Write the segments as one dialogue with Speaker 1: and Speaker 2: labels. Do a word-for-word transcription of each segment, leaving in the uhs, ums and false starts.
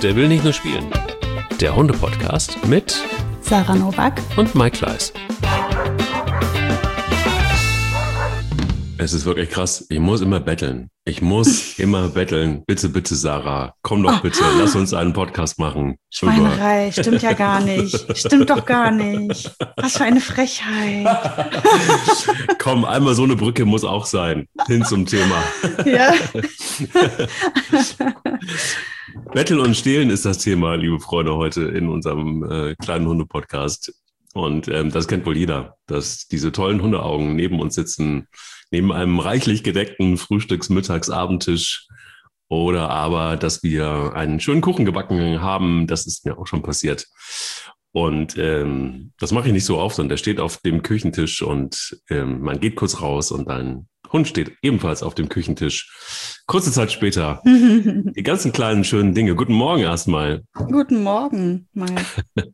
Speaker 1: Der will nicht nur spielen. Der Hunde-Podcast mit
Speaker 2: Sarah Nowak
Speaker 1: und Mike Kleiss. Es ist wirklich krass. Ich muss immer betteln. Ich muss immer betteln. Bitte, bitte, Sarah. Komm doch bitte. Oh. Lass uns einen Podcast machen.
Speaker 2: Schweinerei. Über. Stimmt ja gar nicht. Stimmt doch gar nicht. Was für eine Frechheit.
Speaker 1: Komm, einmal so eine Brücke muss auch sein. Hin zum Thema.
Speaker 2: Ja.
Speaker 1: Betteln und Stehlen ist das Thema, liebe Freunde, heute in unserem äh, kleinen Hunde-Podcast. Und ähm, das kennt wohl jeder, dass diese tollen Hundeaugen neben uns sitzen, neben einem reichlich gedeckten Frühstücks-, Mittags-, Abendtisch, oder aber, dass wir einen schönen Kuchen gebacken haben. Das ist mir auch schon passiert. Und ähm, das mache ich nicht so oft, sondern der steht auf dem Küchentisch und ähm, man geht kurz raus und dein Hund steht ebenfalls auf dem Küchentisch. Kurze Zeit später, die ganzen kleinen schönen Dinge. Guten Morgen erstmal.
Speaker 2: Guten Morgen, Mike.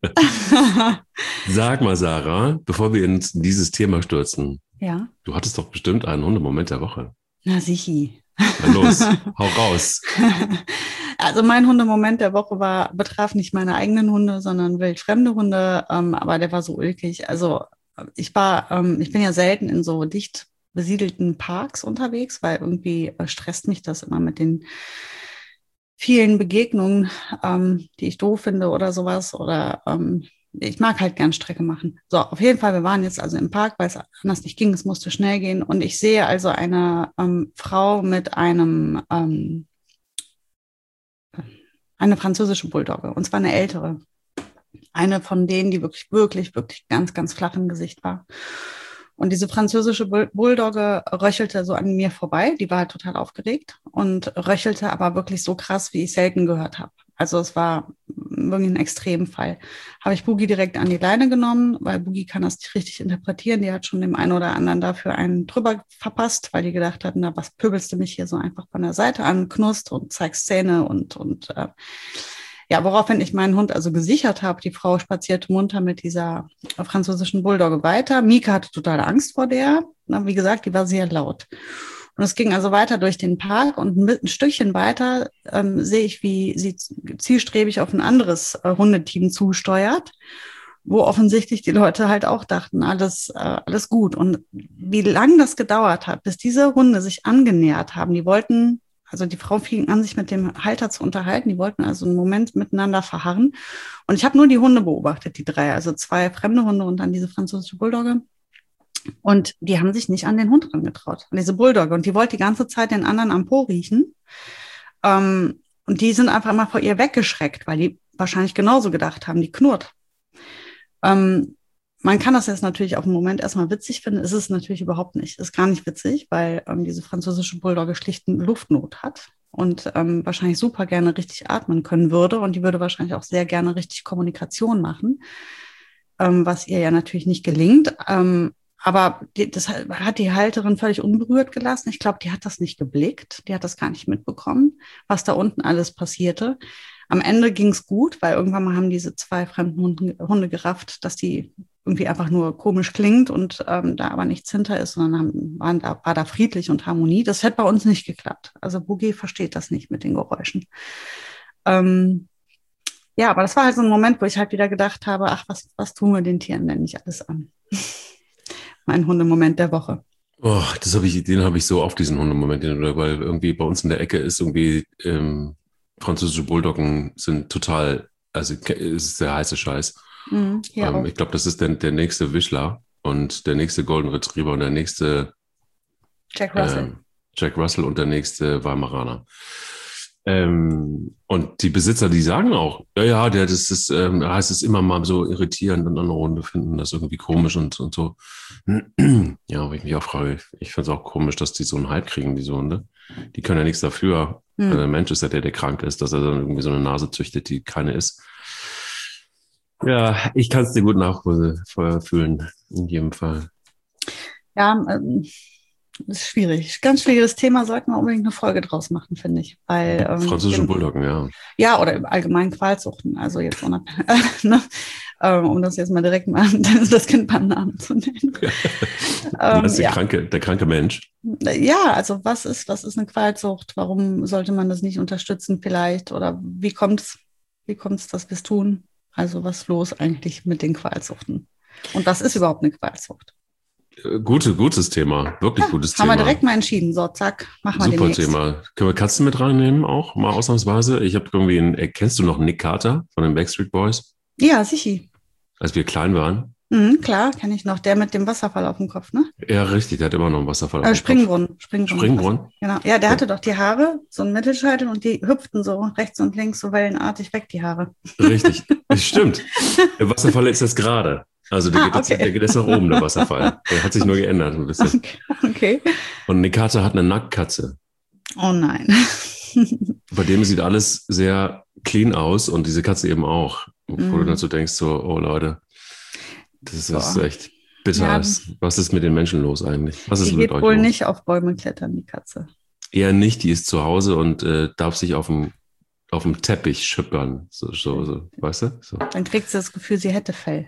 Speaker 1: Sag mal, Sarah, bevor wir in dieses Thema stürzen,
Speaker 2: ja?
Speaker 1: Du hattest doch bestimmt einen Hundemoment der Woche.
Speaker 2: Na sichi.
Speaker 1: Na los, hau raus.
Speaker 2: Also mein Hundemoment der Woche war, betraf nicht meine eigenen Hunde, sondern wildfremde Hunde, ähm, aber der war so ulkig. Also ich war, ähm, ich bin ja selten in so dicht besiedelten Parks unterwegs, weil irgendwie äh, stresst mich das immer mit den vielen Begegnungen, ähm, die ich doof finde oder sowas. Oder ähm, ich mag halt gern Strecke machen. So, auf jeden Fall, wir waren jetzt also im Park, weil es anders nicht ging, es musste schnell gehen. Und ich sehe also eine ähm, Frau mit einem, ähm, eine französische Bulldogge, und zwar eine ältere. Eine von denen, die wirklich, wirklich, wirklich ganz, ganz flach im Gesicht war. Und diese französische Bulldogge röchelte so an mir vorbei. Die war halt total aufgeregt und röchelte aber wirklich so krass, wie ich selten gehört habe. Also es war wirklich ein Extremfall. Habe ich Boogie direkt an die Leine genommen, weil Boogie kann das nicht richtig interpretieren. Die hat schon dem einen oder anderen dafür einen drüber verpasst, weil die gedacht hatten, na, was pöbelst du mich hier so einfach von der Seite an, knurrst und zeigst Zähne und, und äh, ja, woraufhin ich meinen Hund also gesichert habe. Die Frau spazierte munter mit dieser französischen Bulldogge weiter. Mika hatte totale Angst vor der. Na, wie gesagt, die war sehr laut. Und es ging also weiter durch den Park und ein Stückchen weiter ähm, sehe ich, wie sie zielstrebig auf ein anderes äh, Hundeteam zusteuert, wo offensichtlich die Leute halt auch dachten, alles, äh, alles gut. Und wie lange das gedauert hat, bis diese Hunde sich angenähert haben, die wollten... Also die Frau fing an, sich mit dem Halter zu unterhalten. Die wollten also einen Moment miteinander verharren. Und ich habe nur die Hunde beobachtet, die drei. Also zwei fremde Hunde und dann diese französische Bulldogge. Und die haben sich nicht an den Hund rangetraut, an diese Bulldogge. Und die wollte die ganze Zeit den anderen am Po riechen. Ähm, und die sind einfach immer vor ihr weggeschreckt, weil die wahrscheinlich genauso gedacht haben, die knurrt. Ähm, Man kann das jetzt natürlich auf den Moment erstmal witzig finden. Ist es natürlich überhaupt nicht. Ist gar nicht witzig, weil ähm, diese französische Bulldogge schlicht eine Luftnot hat und ähm, wahrscheinlich super gerne richtig atmen können würde. Und die würde wahrscheinlich auch sehr gerne richtig Kommunikation machen, ähm, was ihr ja natürlich nicht gelingt. Ähm, aber die, das hat die Halterin völlig unberührt gelassen. Ich glaube, die hat das nicht geblickt. Die hat das gar nicht mitbekommen, was da unten alles passierte. Am Ende ging es gut, weil irgendwann mal haben diese zwei fremden Hunde, Hunde gerafft, dass die irgendwie einfach nur komisch klingt und ähm, da aber nichts hinter ist, sondern haben, waren da, war da friedlich und Harmonie. Das hätte bei uns nicht geklappt. Also Boogie versteht das nicht mit den Geräuschen. Ähm, ja, aber das war halt so ein Moment, wo ich halt wieder gedacht habe, ach, was, was tun wir den Tieren denn nicht alles an? Mein Hundemoment der Woche.
Speaker 1: Oh, das habe ich, den habe ich so oft, diesen Hundemoment, weil irgendwie bei uns in der Ecke ist irgendwie ähm, französische Bulldoggen sind total, also es ist der heiße Scheiß.
Speaker 2: Mhm,
Speaker 1: ähm, ich glaube, das ist der, der nächste Wischler und der nächste Golden Retriever und der nächste
Speaker 2: Jack Russell.
Speaker 1: Ähm, Jack Russell und der nächste Weimaraner. Ähm, und die Besitzer, die sagen auch, ja, ja, der, das ist, ähm, heißt es immer mal so irritierend und andere Hunde finden das irgendwie komisch und, und so. Ja, wo ich mich auch frage, ich finde es auch komisch, dass die so einen Hype kriegen, diese Hunde. Die können ja nichts dafür. Hm. Der Mensch ist ja der, der krank ist, dass er dann irgendwie so eine Nase züchtet, die keine ist. Ja, ich kann es dir gut nachfühlen, in jedem Fall.
Speaker 2: Ja, ähm, das ist schwierig. Ganz schwieriges Thema, sollten wir unbedingt eine Folge draus machen, finde ich. Weil, ähm,
Speaker 1: französische Bulldoggen, ja.
Speaker 2: Ja, oder im allgemeinen Qualzuchten, also jetzt unabhängig, ne? ähm, um das jetzt mal direkt mal das Kind beim Namen zu nennen.
Speaker 1: ähm, das ist der,
Speaker 2: ja.
Speaker 1: kranke, der kranke Mensch.
Speaker 2: Ja, also was ist, was ist eine Qualzucht? Warum sollte man das nicht unterstützen vielleicht? Oder wie kommt es Wie kommt es, dass wir es tun? Also was ist los eigentlich mit den Qualzuchten? Und was ist überhaupt eine Qualzucht?
Speaker 1: Gute, gutes Thema, wirklich
Speaker 2: Ja,
Speaker 1: gutes
Speaker 2: haben
Speaker 1: Thema.
Speaker 2: Haben wir direkt mal entschieden. So, zack, machen wir
Speaker 1: Super
Speaker 2: demnächst.
Speaker 1: Thema. Können wir Katzen mit reinnehmen auch, mal ausnahmsweise? Ich habe irgendwie, einen, kennst du noch Nick Carter von den Backstreet Boys?
Speaker 2: Ja, sicher.
Speaker 1: Als wir klein waren?
Speaker 2: Mhm, klar, kenne ich noch. Der mit dem Wasserfall auf dem Kopf, ne?
Speaker 1: Ja, richtig, der hat immer noch einen Wasserfall
Speaker 2: äh,
Speaker 1: auf dem
Speaker 2: Springbrunnen.
Speaker 1: Kopf.
Speaker 2: Springbrunnen.
Speaker 1: Springbrunnen?
Speaker 2: Genau. Ja, der
Speaker 1: Ja.
Speaker 2: hatte doch die Haare, so ein Mittelscheitel und die hüpften so rechts und links so wellenartig weg, die Haare.
Speaker 1: Richtig, das stimmt. Der Wasserfall ist jetzt gerade. Also der,
Speaker 2: Ah,
Speaker 1: geht jetzt,
Speaker 2: okay.
Speaker 1: der geht jetzt nach oben, der Wasserfall. Der hat sich nur geändert ein bisschen.
Speaker 2: Okay. okay.
Speaker 1: Und Nick Carter hat eine Nacktkatze.
Speaker 2: Oh nein.
Speaker 1: Bei dem sieht alles sehr clean aus und diese Katze eben auch. Wo
Speaker 2: Mhm.
Speaker 1: du dazu denkst, so, oh Leute, das ist
Speaker 2: Boah.
Speaker 1: echt bitter.
Speaker 2: Ja.
Speaker 1: Was ist mit den Menschen los eigentlich? Was ist
Speaker 2: Die
Speaker 1: mit
Speaker 2: geht
Speaker 1: euch
Speaker 2: wohl
Speaker 1: los?
Speaker 2: nicht auf Bäume klettern, die Katze.
Speaker 1: Eher nicht, die ist zu Hause und äh, darf sich auf dem, auf dem Teppich schippern. So, so, so, weißt du? So.
Speaker 2: Dann kriegt sie das Gefühl, sie hätte Fell.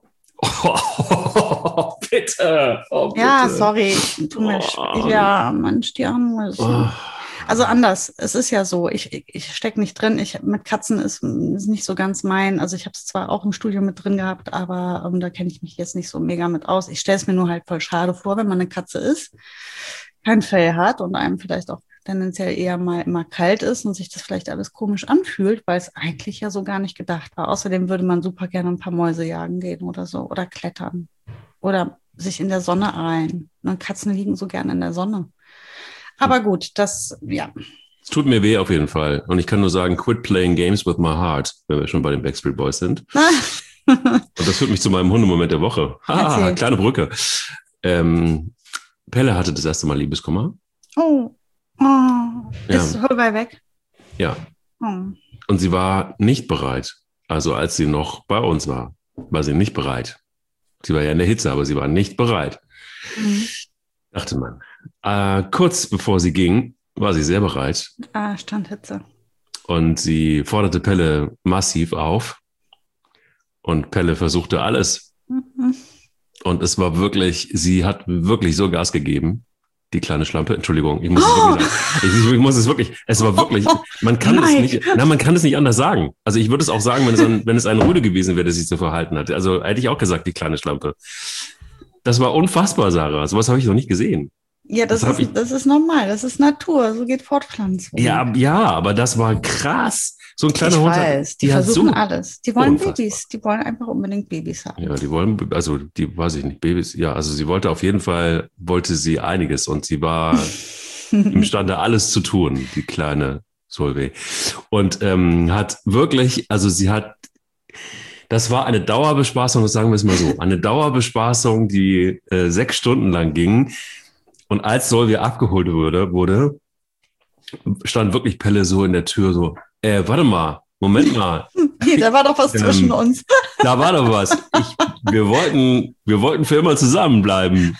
Speaker 1: Oh, bitte. Oh, bitte.
Speaker 2: Ja, sorry. Tu mir
Speaker 1: Oh.
Speaker 2: ja, Mensch, die Arme.
Speaker 1: Oh.
Speaker 2: Also anders, es ist ja so, ich, ich, ich stecke nicht drin, ich, mit Katzen ist, ist nicht so ganz mein, also ich habe es zwar auch im Studium mit drin gehabt, aber ähm, da kenne ich mich jetzt nicht so mega mit aus. Ich stelle es mir nur halt voll schade vor, wenn man eine Katze ist, kein Fell hat und einem vielleicht auch tendenziell eher mal immer kalt ist und sich das vielleicht alles komisch anfühlt, weil es eigentlich ja so gar nicht gedacht war. Außerdem würde man super gerne ein paar Mäuse jagen gehen oder so oder klettern oder sich in der Sonne ein. Und Katzen liegen so gerne in der Sonne. Aber gut, das, ja.
Speaker 1: Es tut mir weh auf jeden Fall. Und ich kann nur sagen, quit playing games with my heart, wenn wir schon bei den Backstreet Boys sind. Und das führt mich zu meinem Hundemoment der Woche. Ah,
Speaker 2: Erzähl.
Speaker 1: kleine Brücke. Ähm, Pelle hatte das erste Mal Liebeskummer.
Speaker 2: Oh, oh.
Speaker 1: Ja.
Speaker 2: Ist Holbein weg?
Speaker 1: Ja.
Speaker 2: Oh.
Speaker 1: Und sie war nicht bereit. Also als sie noch bei uns war, war sie nicht bereit. Sie war ja in der Hitze, aber sie war nicht bereit.
Speaker 2: Mhm.
Speaker 1: Dachte man. Äh, kurz bevor sie ging, war sie sehr bereit.
Speaker 2: Ah, Standhitze.
Speaker 1: Und sie forderte Pelle massiv auf. Und Pelle versuchte alles.
Speaker 2: Mhm.
Speaker 1: Und es war wirklich, sie hat wirklich so Gas gegeben. Die kleine Schlampe, Entschuldigung, ich muss es
Speaker 2: Oh.
Speaker 1: wirklich sagen. Ich, ich muss es wirklich, es war wirklich, man kann es
Speaker 2: Nein.
Speaker 1: nicht, na, man kann es nicht anders sagen. Also ich würde es auch sagen, wenn es ein, wenn es ein Rüde gewesen wäre, der sich so verhalten hat. Also hätte ich auch gesagt, die kleine Schlampe. Das war unfassbar, Sarah. Sowas habe ich noch nicht gesehen.
Speaker 2: Ja, das,
Speaker 1: Das hab
Speaker 2: ist,
Speaker 1: ich-
Speaker 2: das ist normal, das ist Natur, so geht Fortpflanzung.
Speaker 1: Ja, ja, aber das war krass. So ein kleiner
Speaker 2: ich
Speaker 1: Hund. hat-
Speaker 2: weiß, die
Speaker 1: die hat
Speaker 2: versuchen
Speaker 1: so-
Speaker 2: alles. Die wollen
Speaker 1: Unfassbar.
Speaker 2: Babys, die wollen einfach unbedingt Babys haben.
Speaker 1: Ja, die wollen, also die, weiß ich nicht, Babys, ja, also sie wollte auf jeden Fall, wollte sie einiges und sie war imstande, alles zu tun, die kleine Solveig. Und ähm, hat wirklich, also sie hat, das war eine Dauerbespaßung, das sagen wir es mal so, eine Dauerbespaßung, die äh, sechs Stunden lang ging. Und als Solveig abgeholt wurde, wurde, stand wirklich Pelle so in der Tür so, äh, warte mal, Moment mal,
Speaker 2: Hier, da war doch was
Speaker 1: Ähm,
Speaker 2: zwischen uns.
Speaker 1: da war doch was. Ich, wir, wollten, wir wollten für immer zusammenbleiben.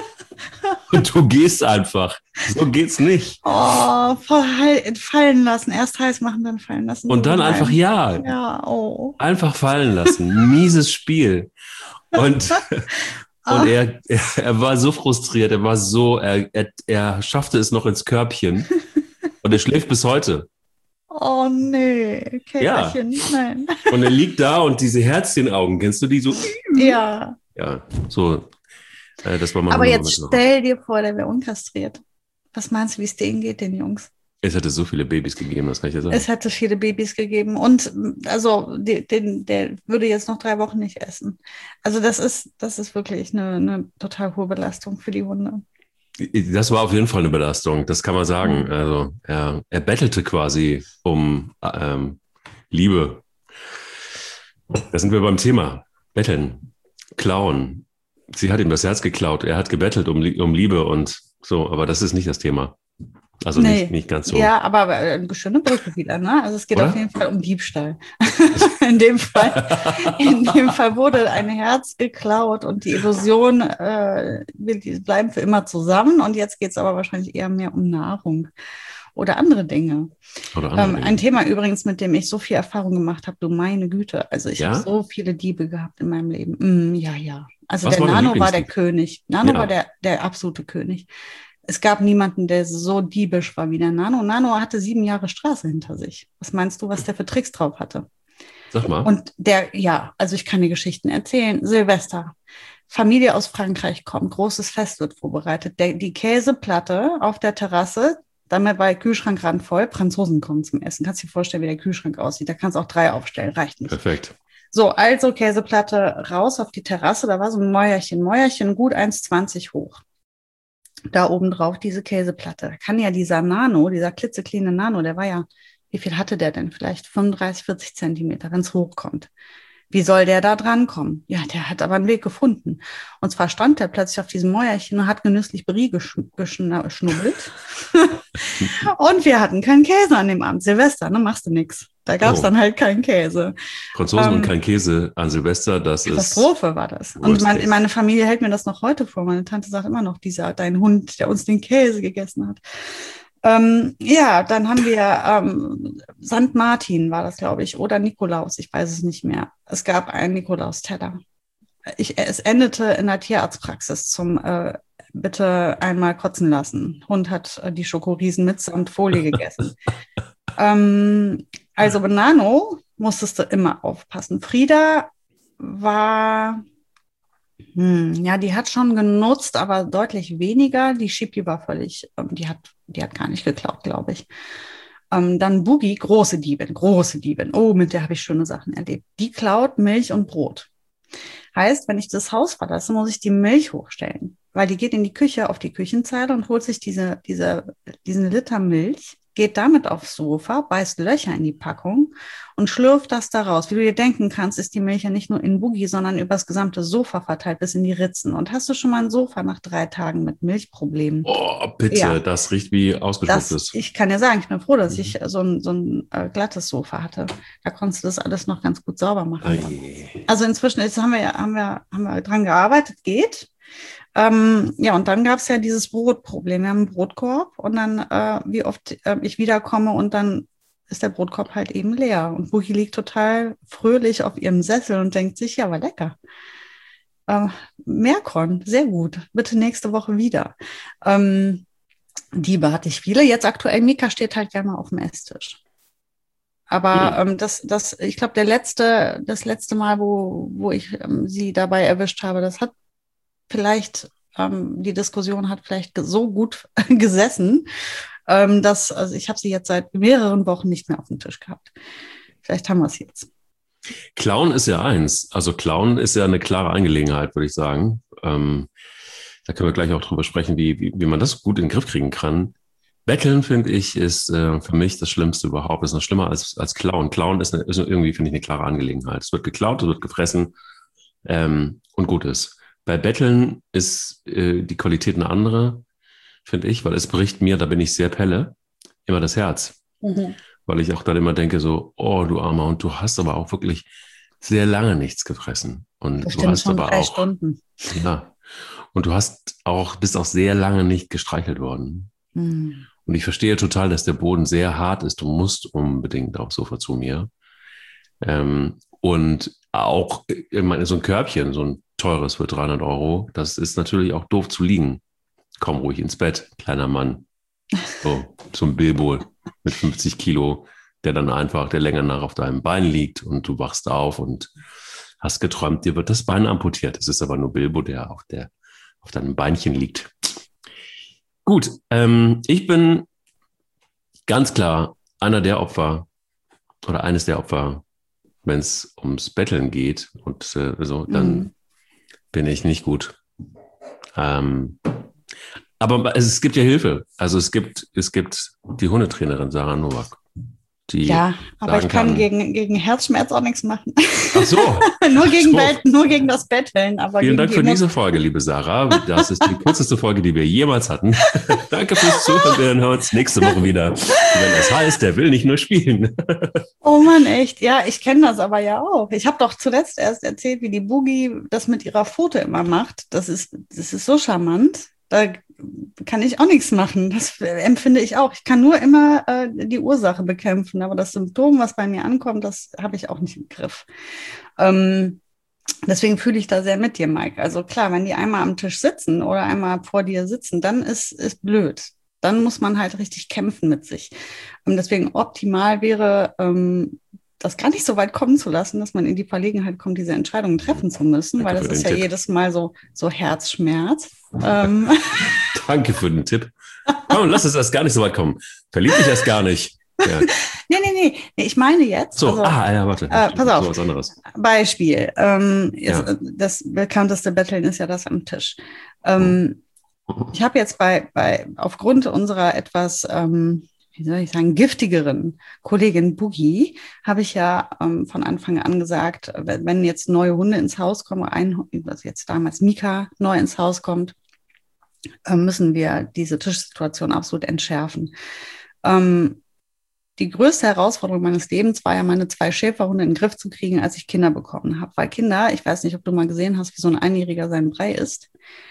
Speaker 1: Und du gehst einfach. So geht's nicht.
Speaker 2: Oh, verhal- fallen lassen. Erst heiß machen, dann fallen lassen.
Speaker 1: Und dann einfach ja.
Speaker 2: Ja, oh.
Speaker 1: Einfach fallen lassen. Mieses Spiel. Und,
Speaker 2: Ah.
Speaker 1: und er, er, er war so frustriert. Er war so, er, er, er schaffte es noch ins Körbchen. Und er schläft bis heute.
Speaker 2: Oh nee, Käferchen, nein.
Speaker 1: Und er liegt da und diese Herzchenaugen, kennst du die so?
Speaker 2: Ja,
Speaker 1: Ja, so. Äh, das war mal
Speaker 2: aber
Speaker 1: eine
Speaker 2: jetzt
Speaker 1: Nummer.
Speaker 2: stell dir vor, der wäre unkastriert. Was meinst du, wie es denen geht, den Jungs?
Speaker 1: Es hätte so viele Babys gegeben, das kann ich dir sagen.
Speaker 2: Es hätte viele Babys gegeben und also die, den, der würde jetzt noch drei Wochen nicht essen. Also das ist, das ist wirklich eine, eine total hohe Belastung für die Hunde.
Speaker 1: Das war auf jeden Fall eine Belastung, das kann man sagen.
Speaker 2: Mhm.
Speaker 1: Also er, er bettelte quasi um ähm, Liebe. Da sind wir beim Thema. Betteln, klauen. Sie hat ihm das Herz geklaut. Er hat gebettelt um, Lie- um Liebe und so, aber das ist nicht das Thema. Also
Speaker 2: Nee.
Speaker 1: nicht, nicht ganz so.
Speaker 2: Ja, aber äh, eine schöne Brücke wieder, ne? Also es geht
Speaker 1: Oder?
Speaker 2: auf jeden Fall um Diebstahl. in dem Fall, in dem Fall wurde ein Herz geklaut und die Illusion, äh, wir die bleiben für immer zusammen. Und jetzt geht es aber wahrscheinlich eher mehr um Nahrung oder andere Dinge.
Speaker 1: Oder andere
Speaker 2: Ähm,
Speaker 1: Dinge.
Speaker 2: ein Thema übrigens, mit dem ich so viel Erfahrung gemacht habe, du meine Güte. Also ich
Speaker 1: Ja?
Speaker 2: habe so viele Diebe gehabt in meinem Leben. Mm, ja, ja. Also
Speaker 1: Was
Speaker 2: der
Speaker 1: war dein
Speaker 2: Nano war der
Speaker 1: Lieblingsdieb?
Speaker 2: König. Nano
Speaker 1: Ja.
Speaker 2: war der, der absolute König. Es gab niemanden, der so diebisch war wie der Nano. Nano hatte sieben Jahre Straße hinter sich. Was meinst du, was der für Tricks drauf hatte?
Speaker 1: Sag mal.
Speaker 2: Und der, ja, also ich kann die Geschichten erzählen. Silvester. Familie aus Frankreich kommt, großes Fest wird vorbereitet. Der, die Käseplatte auf der Terrasse, damit war der Kühlschrank randvoll. Franzosen kommen zum Essen. Kannst du dir vorstellen, wie der Kühlschrank aussieht? Da kannst du auch drei aufstellen, reicht nicht.
Speaker 1: Perfekt.
Speaker 2: So, also Käseplatte raus auf die Terrasse. Da war so ein Mäuerchen, Mäuerchen gut eins Zwanzig hoch. Da oben drauf diese Käseplatte. Da kann ja dieser Nano, dieser klitzekleine Nano, der war ja, wie viel hatte der denn? Vielleicht fünfunddreißig, vierzig Zentimeter, wenn es hochkommt. Wie soll der da dran kommen? Ja, der hat aber einen Weg gefunden. Und zwar stand der plötzlich auf diesem Mäuerchen und hat genüsslich Brie geschn- geschnubbelt. Und wir hatten keinen Käse an dem Abend. Silvester, ne, machst du nix. Da gab es oh. dann halt keinen Käse.
Speaker 1: Franzosen ähm, und kein Käse an Silvester, das
Speaker 2: Katastrophe ist... Katastrophe war das. Und mein, meine Familie hält mir das noch heute vor. Meine Tante sagt immer noch, dieser dein Hund, der uns den Käse gegessen hat. Ähm, ja, dann haben wir ähm, Sankt Martin war das, glaube ich, oder Nikolaus, ich weiß es nicht mehr. Es gab einen Nikolausteller. Ich, es endete in der Tierarztpraxis zum äh, bitte einmal kotzen lassen. Hund hat äh, die Schokoriesen mitsamt Folie gegessen. ähm, also Nano musstest du immer aufpassen. Frieda war... Hm, ja, die hat schon genutzt, aber deutlich weniger. Die Shipi war völlig, ähm, die hat, die hat gar nicht geklaut, glaube ich. Ähm, dann Boogie, große Diebin, große Diebin. Oh, mit der habe ich schöne Sachen erlebt. Die klaut Milch und Brot. Heißt, wenn ich das Haus verlasse, muss ich die Milch hochstellen, weil die geht in die Küche auf die Küchenzeile und holt sich diese, diese, diesen Liter Milch, geht damit aufs Sofa, beißt Löcher in die Packung und schlürft das da raus. Wie du dir denken kannst, ist die Milch ja nicht nur in Boogie, sondern über das gesamte Sofa verteilt bis in die Ritzen. Und hast du schon mal ein Sofa nach drei Tagen mit Milchproblemen?
Speaker 1: Oh, bitte, ja. Das riecht wie ausgespucktes.
Speaker 2: Ich kann ja sagen, ich bin froh, dass ich so ein, so ein äh, glattes Sofa hatte. Da konntest du das alles noch ganz gut sauber machen. Ei. Also inzwischen jetzt haben wir, haben, wir, haben wir dran gearbeitet, geht. Ähm, ja, und dann gab es ja dieses Brotproblem. Wir haben einen Brotkorb und dann, äh, wie oft äh, ich wiederkomme und dann ist der Brotkorb halt eben leer. Und Buchi liegt total fröhlich auf ihrem Sessel und denkt sich, ja, war lecker. Äh, Meerkorn, sehr gut. Bitte nächste Woche wieder. Ähm, Diebe hatte ich viele. Jetzt aktuell, Mika steht halt gerne auf dem Esstisch. Aber ähm, das, das, ich glaube, der letzte, das letzte Mal, wo, wo ich ähm, sie dabei erwischt habe, das hat vielleicht, ähm, die Diskussion hat vielleicht so gut gesessen, ähm, dass, also ich habe sie jetzt seit mehreren Wochen nicht mehr auf dem Tisch gehabt. Vielleicht haben wir es jetzt.
Speaker 1: Klauen ist ja eins. Also Klauen ist ja eine klare Angelegenheit, würde ich sagen. Ähm, da können wir gleich auch drüber sprechen, wie, wie, wie man das gut in den Griff kriegen kann. Betteln, finde ich, ist äh, für mich das Schlimmste überhaupt. Ist noch schlimmer als, als Klauen. Klauen ist, eine, ist irgendwie, finde ich, eine klare Angelegenheit. Es wird geklaut, es wird gefressen ähm, und gut ist. Bei Betteln ist äh, die Qualität eine andere, finde ich, weil es bricht mir, da bin ich sehr Pelle, immer das Herz. Mhm. Weil ich auch dann immer denke so, oh du Armer, und du hast aber auch wirklich sehr lange nichts gefressen. Und
Speaker 2: das
Speaker 1: du hast
Speaker 2: schon
Speaker 1: aber
Speaker 2: drei
Speaker 1: auch,
Speaker 2: Stunden.
Speaker 1: Ja, und du hast auch, bist auch sehr lange nicht gestreichelt worden. Mhm. Und ich verstehe total, dass der Boden sehr hart ist. Du musst unbedingt aufs Sofa zu mir. Ähm, und auch, ich meine, so ein Körbchen, so ein teures für dreihundert Euro, das ist natürlich auch doof zu liegen. Komm ruhig ins Bett, kleiner Mann. So, so ein Bilbo mit fünfzig Kilo, der dann einfach der Länge nach auf deinem Bein liegt und du wachst auf und hast geträumt, dir wird das Bein amputiert. Es ist aber nur Bilbo, der auf, der, auf deinem Beinchen liegt. Gut, ähm, ich bin ganz klar einer der Opfer oder eines der Opfer, wenn es ums Betteln geht und äh, so, dann mhm. bin ich nicht gut. Ähm, aber es, es gibt ja Hilfe. Also es gibt, es gibt die Hundetrainerin Sarah Nowak. Die
Speaker 2: ja, aber ich kann, kann gegen, gegen Herzschmerz auch nichts machen.
Speaker 1: Ach so.
Speaker 2: nur,
Speaker 1: Ach
Speaker 2: gegen
Speaker 1: so.
Speaker 2: Bet, nur gegen das Betteln. Aber
Speaker 1: Vielen
Speaker 2: gegen
Speaker 1: Dank
Speaker 2: die
Speaker 1: für
Speaker 2: Emo-
Speaker 1: diese Folge, liebe Sarah. Das ist die kürzeste Folge, die wir jemals hatten. Danke fürs Zuhören. Wir hören uns nächste Woche wieder. Wenn es heißt, der will nicht nur spielen.
Speaker 2: Oh Mann, echt. Ja, ich kenne das aber ja auch. Ich habe doch zuletzt erst erzählt, wie die Boogie das mit ihrer Pfote immer macht. Das ist, das ist so charmant. Da kann ich auch nichts machen. Das empfinde ich auch. Ich kann nur immer äh, die Ursache bekämpfen. Aber das Symptom, was bei mir ankommt, das habe ich auch nicht im Griff. Ähm, deswegen fühle ich da sehr mit dir, Mike. Also klar, wenn die einmal am Tisch sitzen oder einmal vor dir sitzen, dann ist es blöd. Dann muss man halt richtig kämpfen mit sich. Und deswegen optimal wäre, ähm, das gar nicht so weit kommen zu lassen, dass man in die Verlegenheit kommt, diese Entscheidungen treffen zu müssen, Danke weil das ist ja Tipp. jedes Mal so, so Herzschmerz. ähm.
Speaker 1: Danke für den Tipp. Komm, lass es erst gar nicht so weit kommen. Verlieb dich erst gar nicht. Ja.
Speaker 2: nee, nee, nee, nee, ich meine jetzt.
Speaker 1: So, also, ah, ja, warte.
Speaker 2: Äh, pass auf.
Speaker 1: So was anderes.
Speaker 2: Beispiel. Ähm, jetzt, ja. Das bekannteste Betteln ist ja das am Tisch. Ähm, hm. Ich habe jetzt bei, bei, aufgrund unserer etwas, ähm, wie soll ich sagen, giftigeren Kollegin Boogie, habe ich ja ähm, von Anfang an gesagt, wenn jetzt neue Hunde ins Haus kommen, ein, also jetzt damals Mika neu ins Haus kommt, äh, müssen wir diese Tischsituation absolut entschärfen. Ähm, Die größte Herausforderung meines Lebens war ja, meine zwei Schäferhunde in den Griff zu kriegen, als ich Kinder bekommen habe. Weil Kinder, ich weiß nicht, ob du mal gesehen hast, wie so ein Einjähriger seinen Brei isst.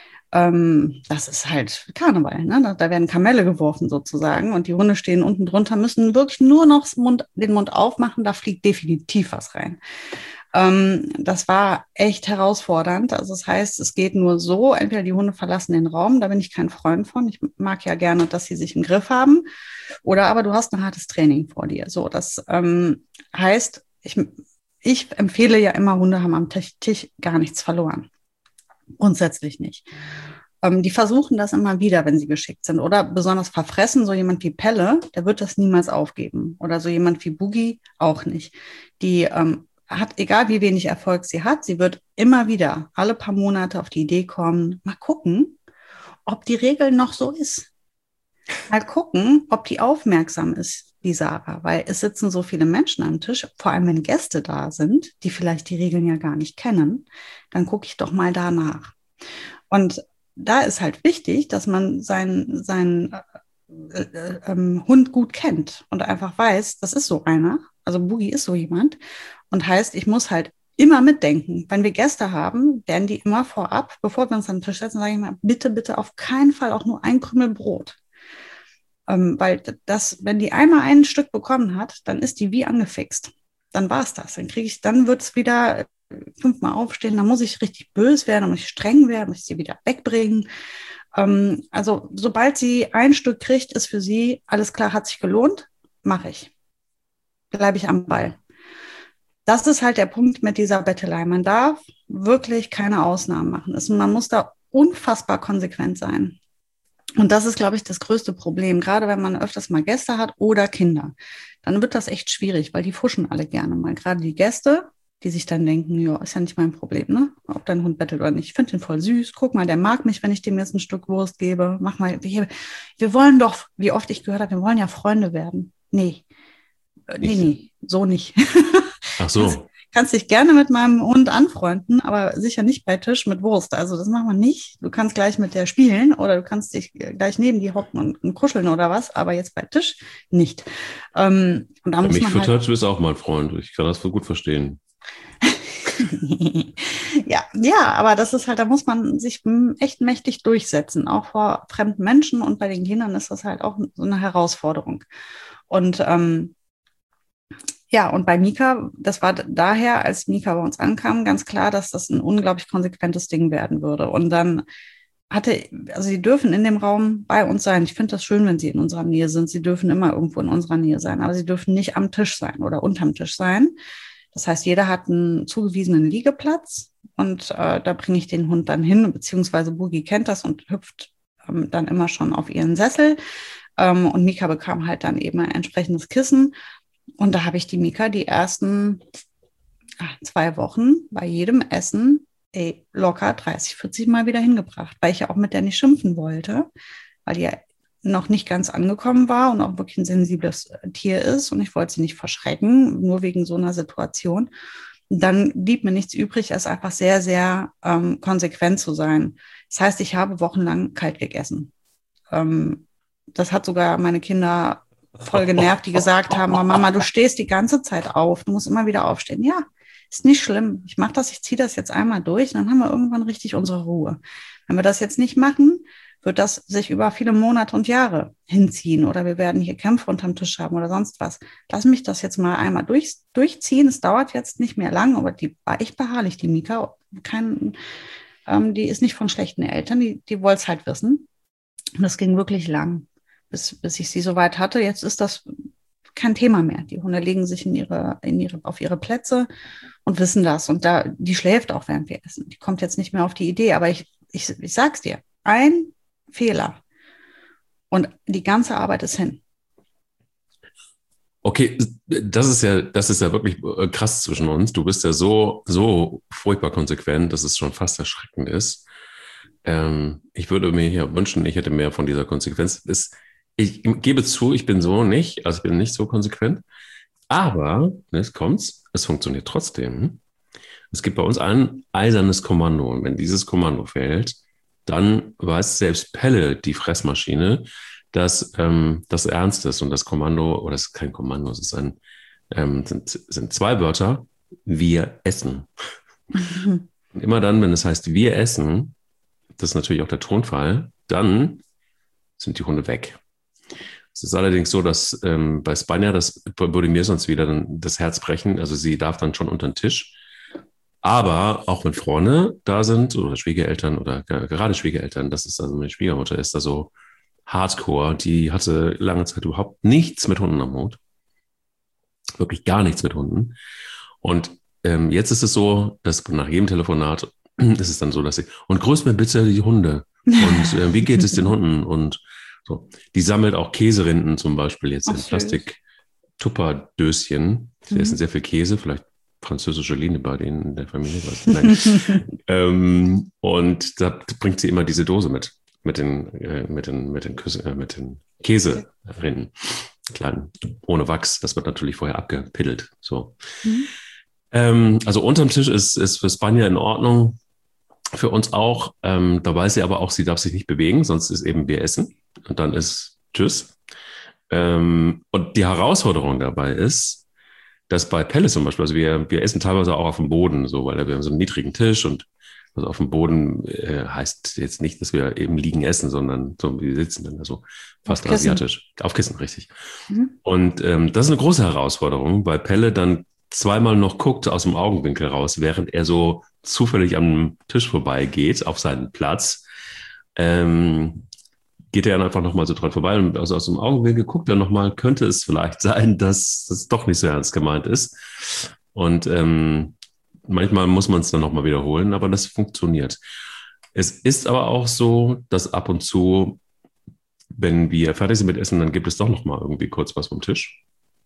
Speaker 2: Ähm, das ist halt Karneval, ne? Da, da werden Kamelle geworfen sozusagen und die Hunde stehen unten drunter, müssen wirklich nur noch Mund, den Mund aufmachen, da fliegt definitiv was rein. Ähm, das war echt herausfordernd. Also das heißt, es geht nur so, entweder die Hunde verlassen den Raum, da bin ich kein Freund von. Ich mag ja gerne, dass sie sich im Griff haben. Oder aber du hast ein hartes Training vor dir. So, das ähm, heißt, ich, ich empfehle ja immer, Hunde haben am Tisch, Tisch gar nichts verloren. Grundsätzlich nicht. Ähm, die versuchen das immer wieder, wenn sie geschickt sind. Oder besonders verfressen, so jemand wie Pelle, der wird das niemals aufgeben. Oder so jemand wie Boogie auch nicht. Die ähm, hat, egal wie wenig Erfolg sie hat, sie wird immer wieder alle paar Monate auf die Idee kommen, mal gucken, ob die Regel noch so ist. Mal gucken, ob die aufmerksam ist, die Sarah, weil es sitzen so viele Menschen am Tisch, vor allem wenn Gäste da sind, die vielleicht die Regeln ja gar nicht kennen, dann gucke ich doch mal danach. Und da ist halt wichtig, dass man seinen, seinen äh, äh, ähm, Hund gut kennt und einfach weiß, das ist so einer, also Boogie ist so jemand und heißt, ich muss halt immer mitdenken. Wenn wir Gäste haben, werden die immer vorab, bevor wir uns an den Tisch setzen, sage ich mal, bitte, bitte auf keinen Fall auch nur ein Krümel Brot. Ähm, weil das, wenn die einmal ein Stück bekommen hat, dann ist die wie angefixt. Dann war es das. Dann kriege ich, dann wird es wieder fünfmal aufstehen, dann muss ich richtig böse werden, dann muss ich streng werden, muss ich sie wieder wegbringen. Ähm, also sobald sie ein Stück kriegt, ist für sie, alles klar, hat sich gelohnt, mache ich. Bleibe ich am Ball. Das ist halt der Punkt mit dieser Bettelei. Man darf wirklich keine Ausnahmen machen. Es, man muss da unfassbar konsequent sein. Und das ist, glaube ich, das größte Problem, gerade wenn man öfters mal Gäste hat oder Kinder. Dann wird das echt schwierig, weil die fuschen alle gerne mal. Gerade die Gäste, die sich dann denken, ja, ist ja nicht mein Problem, ne? Ob dein Hund bettelt oder nicht. Ich finde den voll süß. Guck mal, der mag mich, wenn ich dem jetzt ein Stück Wurst gebe. Mach mal, wir, wir wollen doch, wie oft ich gehört habe, wir wollen ja Freunde werden. Nee, nee, nee, so nicht.
Speaker 1: Ach so.
Speaker 2: Kannst dich gerne mit meinem Hund anfreunden, aber sicher nicht bei Tisch mit Wurst. Also das machen wir nicht. Du kannst gleich mit der spielen oder du kannst dich gleich neben die hocken und, und kuscheln oder was, aber jetzt bei Tisch nicht. Ähm, und da
Speaker 1: muss mich
Speaker 2: man
Speaker 1: füttert,
Speaker 2: halt
Speaker 1: du bist auch mein Freund. Ich kann das wohl gut verstehen.
Speaker 2: ja, ja, aber das ist halt, da muss man sich echt mächtig durchsetzen, auch vor fremden Menschen und bei den Kindern ist das halt auch so eine Herausforderung. Und ähm, ja, und bei Mika, das war daher, als Mika bei uns ankam, ganz klar, dass das ein unglaublich konsequentes Ding werden würde. Und dann hatte, also sie dürfen in dem Raum bei uns sein. Ich finde das schön, wenn sie in unserer Nähe sind. Sie dürfen immer irgendwo in unserer Nähe sein, aber sie dürfen nicht am Tisch sein oder unterm Tisch sein. Das heißt, jeder hat einen zugewiesenen Liegeplatz und äh, da bringe ich den Hund dann hin, beziehungsweise Boogie kennt das und hüpft ähm, dann immer schon auf ihren Sessel. Ähm, und Mika bekam halt dann eben ein entsprechendes Kissen. Und da habe ich die Mika die ersten ach, zwei Wochen bei jedem Essen ey, locker dreißig, vierzig Mal wieder hingebracht, weil ich ja auch mit der nicht schimpfen wollte, weil die ja noch nicht ganz angekommen war und auch wirklich ein sensibles Tier ist und ich wollte sie nicht verschrecken, nur wegen so einer Situation. Dann blieb mir nichts übrig, als einfach sehr, sehr ähm, konsequent zu sein. Das heißt, ich habe wochenlang kalt gegessen. Ähm, das hat sogar meine Kinder voll genervt, die gesagt haben, oh Mama, du stehst die ganze Zeit auf, du musst immer wieder aufstehen. Ja, ist nicht schlimm. Ich mache das, ich ziehe das jetzt einmal durch, dann haben wir irgendwann richtig unsere Ruhe. Wenn wir das jetzt nicht machen, wird das sich über viele Monate und Jahre hinziehen oder wir werden hier Kämpfe unterm Tisch haben oder sonst was. Lass mich das jetzt mal einmal durch, durchziehen. Es dauert jetzt nicht mehr lang, aber die war echt beharrlich, die Mika. Kein, ähm, die ist nicht von schlechten Eltern, die, die wollte es halt wissen. Und das ging wirklich lang, bis, bis ich sie so weit hatte. Jetzt ist das kein Thema mehr. Die Hunde legen sich in ihre, in ihre, auf ihre Plätze und wissen das. Und da, die schläft auch, während wir essen. Die kommt jetzt nicht mehr auf die Idee. Aber ich, ich, ich sag's dir, ein Fehler und die ganze Arbeit ist hin.
Speaker 1: Okay, das ist ja, das ist ja wirklich krass zwischen uns. Du bist ja so, so furchtbar konsequent, dass es schon fast erschreckend ist. Ähm, ich würde mir hier wünschen, ich hätte mehr von dieser Konsequenz. Es, ich gebe zu, ich bin so nicht, also ich bin nicht so konsequent. Aber, jetzt kommt's, es funktioniert trotzdem. Es gibt bei uns ein eisernes Kommando. Und wenn dieses Kommando fällt, dann weiß selbst Pelle, die Fressmaschine, dass ähm, das ernst ist. Und das Kommando, oder es ist kein Kommando, es ist ein, ähm, sind, sind zwei Wörter, wir essen. Mhm. Und immer dann, wenn es heißt, wir essen, das ist natürlich auch der Tonfall, dann sind die Hunde weg. Es ist allerdings so, dass ähm, bei Spanja, das würde mir sonst wieder dann das Herz brechen, also sie darf dann schon unter den Tisch. Aber auch wenn Freunde da sind oder Schwiegereltern oder gerade Schwiegereltern, das ist also meine Schwiegermutter, ist da so Hardcore, die hatte lange Zeit überhaupt nichts mit Hunden am Hut. Wirklich gar nichts mit Hunden. Und ähm, jetzt ist es so, dass nach jedem Telefonat ist es dann so, dass sie, und grüß mir bitte die Hunde. Und äh, wie geht es den Hunden? Und so. Die sammelt auch Käserinden zum Beispiel jetzt Ach, in Plastik-Tupperdöschen. Sie mhm. essen sehr viel Käse, vielleicht französische Linie bei denen in der Familie. Nein. ähm, und da bringt sie immer diese Dose mit, mit den, äh, mit den, mit den, Küsse, äh, mit den Käserinden, kleinen, ohne Wachs. Das wird natürlich vorher abgepiddelt. So. Mhm. Ähm, also unterm Tisch ist, ist für Spanja in Ordnung. Für uns auch. Ähm, da weiß sie aber auch, sie darf sich nicht bewegen, sonst ist eben wir essen. Und dann ist Tschüss. Ähm, und die Herausforderung dabei ist, dass bei Pelle zum Beispiel, also wir, wir essen teilweise auch auf dem Boden, so, weil wir haben so einen niedrigen Tisch und also auf dem Boden äh, heißt jetzt nicht, dass wir eben liegen essen, sondern so, wir sitzen dann so fast auf asiatisch. Auf Kissen, richtig. Mhm. Und ähm, das ist eine große Herausforderung, weil Pelle dann zweimal noch guckt aus dem Augenwinkel raus, während er so zufällig am Tisch vorbeigeht auf seinen Platz. Ähm, geht er dann einfach nochmal so dran vorbei und also aus dem Augenwinkel guckt er nochmal, könnte es vielleicht sein, dass das doch nicht so ernst gemeint ist. Und ähm, manchmal muss man es dann nochmal wiederholen, aber das funktioniert. Es ist aber auch so, dass ab und zu, wenn wir fertig sind mit Essen, dann gibt es doch nochmal irgendwie kurz was vom Tisch.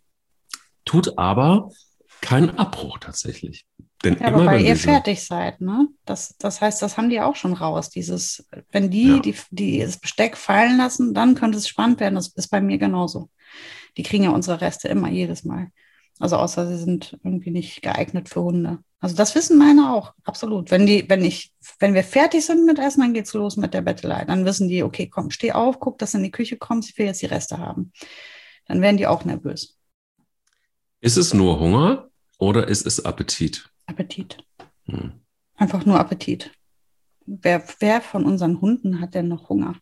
Speaker 1: Tut aber keinen Abbruch tatsächlich. Denn
Speaker 2: ja,
Speaker 1: immer,
Speaker 2: aber weil
Speaker 1: wenn
Speaker 2: ihr
Speaker 1: so
Speaker 2: fertig seid, ne? Das, das heißt, das haben die auch schon raus. Dieses, wenn die, ja. die, die das Besteck fallen lassen, dann könnte es spannend werden. Das ist bei mir genauso. Die kriegen ja unsere Reste immer, jedes Mal. Also außer sie sind irgendwie nicht geeignet für Hunde. Also das wissen meine auch, absolut. Wenn die, wenn ich, wenn wir fertig sind mit Essen, dann geht's los mit der Bettelei. Dann wissen die, okay, komm, steh auf, guck, dass du in die Küche kommst, ich will jetzt die Reste haben. Dann werden die auch nervös.
Speaker 1: Ist es nur Hunger oder ist es Appetit?
Speaker 2: Appetit. Hm. Einfach nur Appetit. Wer, wer von unseren Hunden hat denn noch Hunger?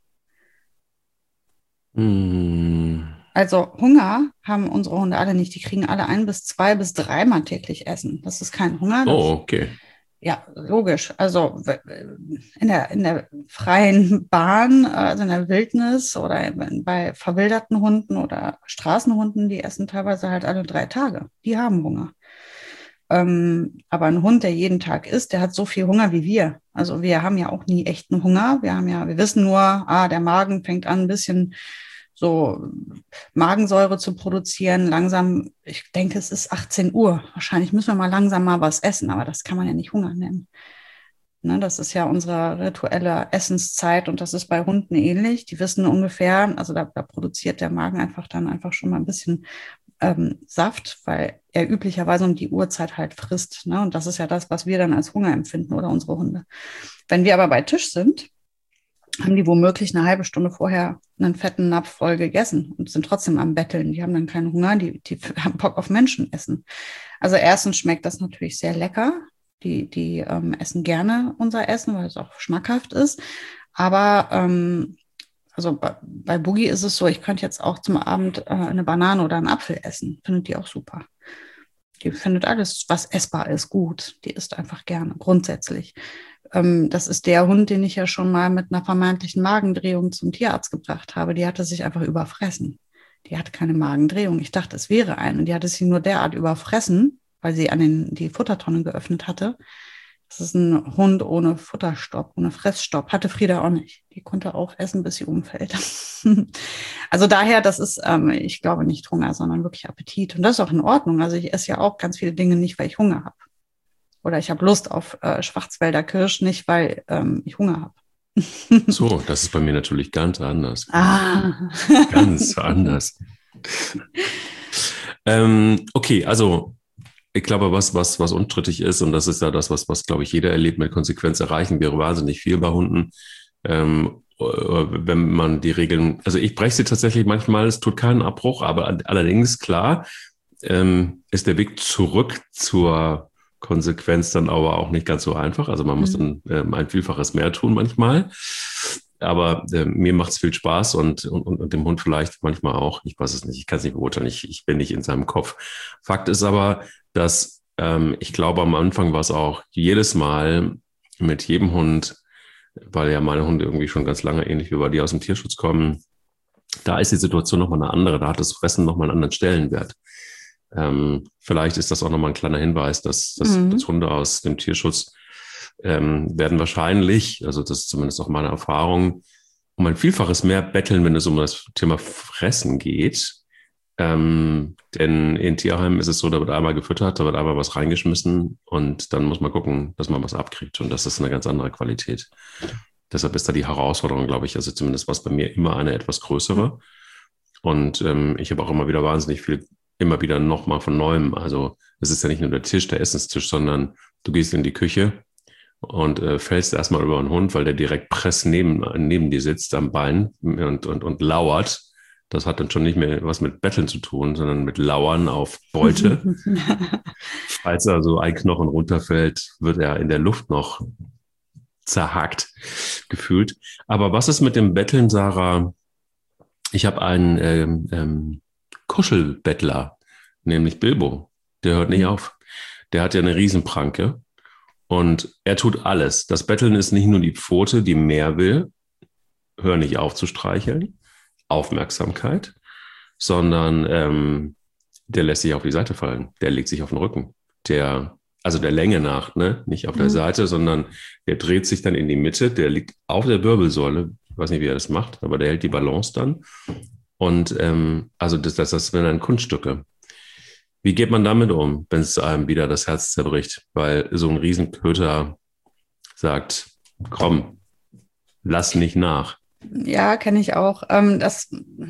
Speaker 1: Hm.
Speaker 2: Also Hunger haben unsere Hunde alle nicht. Die kriegen alle ein bis zwei bis dreimal täglich Essen. Das ist kein Hunger. Das,
Speaker 1: oh, okay.
Speaker 2: Ja, logisch. Also in der, in der freien Bahn, also in der Wildnis oder bei verwilderten Hunden oder Straßenhunden, die essen teilweise halt alle drei Tage. Die haben Hunger. Ähm, aber ein Hund, der jeden Tag isst, der hat so viel Hunger wie wir. Also wir haben ja auch nie echten Hunger. Wir haben ja, wir wissen nur, ah, der Magen fängt an, ein bisschen so Magensäure zu produzieren. Langsam, ich denke, es ist achtzehn Uhr. Wahrscheinlich müssen wir mal langsam mal was essen, aber das kann man ja nicht Hunger nennen. Ne, das ist ja unsere rituelle Essenszeit und das ist bei Hunden ähnlich. Die wissen ungefähr, also da, da produziert der Magen einfach dann einfach schon mal ein bisschen ähm, Saft, weil er üblicherweise um die Uhrzeit halt frisst. Ne? Und das ist ja das, was wir dann als Hunger empfinden oder unsere Hunde. Wenn wir aber bei Tisch sind, haben die womöglich eine halbe Stunde vorher einen fetten Napf voll gegessen und sind trotzdem am Betteln. Die haben dann keinen Hunger, die, die haben Bock auf Menschenessen. Also erstens schmeckt das natürlich sehr lecker. Die, die ähm, essen gerne unser Essen, weil es auch schmackhaft ist. Aber ähm, also bei, bei Boogie ist es so, ich könnte jetzt auch zum Abend äh, eine Banane oder einen Apfel essen. Findet die auch super. Die findet alles, was essbar ist, gut. Die isst einfach gerne, grundsätzlich. Ähm, das ist der Hund, den ich ja schon mal mit einer vermeintlichen Magendrehung zum Tierarzt gebracht habe. Die hatte sich einfach überfressen. Die hatte keine Magendrehung. Ich dachte, es wäre eine. Die hatte sie nur derart überfressen, weil sie an den, die Futtertonne geöffnet hatte. Das ist ein Hund ohne Futterstopp, ohne Fressstopp. Hatte Frieda auch nicht. Die konnte auch essen, bis sie umfällt. Also daher, das ist, ähm, ich glaube, nicht Hunger, sondern wirklich Appetit. Und das ist auch in Ordnung. Also ich esse ja auch ganz viele Dinge nicht, weil ich Hunger habe. Oder ich habe Lust auf äh, Schwarzwälder Kirsch, nicht weil ähm, ich Hunger habe.
Speaker 1: So, das ist bei mir natürlich ganz anders.
Speaker 2: Ah.
Speaker 1: Ganz anders. ähm, okay, also ich glaube, was, was, was unstrittig ist, und das ist ja das, was, was glaube ich, jeder erlebt, mit Konsequenz erreichen wäre wahnsinnig viel bei Hunden. Ähm, wenn man die Regeln, also ich breche sie tatsächlich manchmal, es tut keinen Abbruch, aber allerdings, klar, ähm, ist der Weg zurück zur Konsequenz dann aber auch nicht ganz so einfach. Also man muss dann ähm, ein Vielfaches mehr tun manchmal. Aber äh, mir macht es viel Spaß und, und, und dem Hund vielleicht manchmal auch. Ich weiß es nicht, ich kann es nicht beurteilen, ich, ich bin nicht in seinem Kopf. Fakt ist aber, dass ähm, ich glaube, am Anfang war es auch jedes Mal mit jedem Hund, weil ja meine Hunde irgendwie schon ganz lange, ähnlich wie bei dir, aus dem Tierschutz kommen, da ist die Situation nochmal eine andere. Da hat das Fressen nochmal einen anderen Stellenwert. Ähm, vielleicht ist das auch nochmal ein kleiner Hinweis, dass, dass, mhm. dass Hunde aus dem Tierschutz ähm, werden wahrscheinlich, also das ist zumindest auch meine Erfahrung, um ein Vielfaches mehr betteln, wenn es um das Thema Fressen geht. Ähm, denn in Tierheimen ist es so, da wird einmal gefüttert, da wird einmal was reingeschmissen und dann muss man gucken, dass man was abkriegt. Und das ist eine ganz andere Qualität. Deshalb ist da die Herausforderung, glaube ich, also zumindest was bei mir immer eine etwas größere. Und ähm, ich habe auch immer wieder wahnsinnig viel, immer wieder nochmal von Neuem. Also es ist ja nicht nur der Tisch, der Essenstisch, sondern du gehst in die Küche und äh, fällst erstmal über einen Hund, weil der direkt press neben, neben dir sitzt am Bein und, und, und lauert. Das hat dann schon nicht mehr was mit Betteln zu tun, sondern mit Lauern auf Beute. Falls also ein Knochen runterfällt, wird er in der Luft noch zerhackt, gefühlt. Aber was ist mit dem Betteln, Sarah? Ich habe einen ähm, ähm, Kuschelbettler, nämlich Bilbo. Der hört nicht auf. Der hat ja eine Riesenpranke und er tut alles. Das Betteln ist nicht nur die Pfote, die mehr will, hör nicht auf zu streicheln, Aufmerksamkeit, sondern ähm, der lässt sich auf die Seite fallen. Der legt sich auf den Rücken. Der, also der Länge nach, ne? Nicht auf der mhm. Seite, sondern der dreht sich dann in die Mitte. Der liegt auf der Wirbelsäule. Ich weiß nicht, wie er das macht, aber der hält die Balance dann. Und ähm, also das, das, das sind dann Kunststücke. Wie geht man damit um, wenn es einem wieder das Herz zerbricht? Weil so ein Riesenköter sagt, komm, lass nicht nach.
Speaker 2: Ja, kenne ich auch. Ähm, das,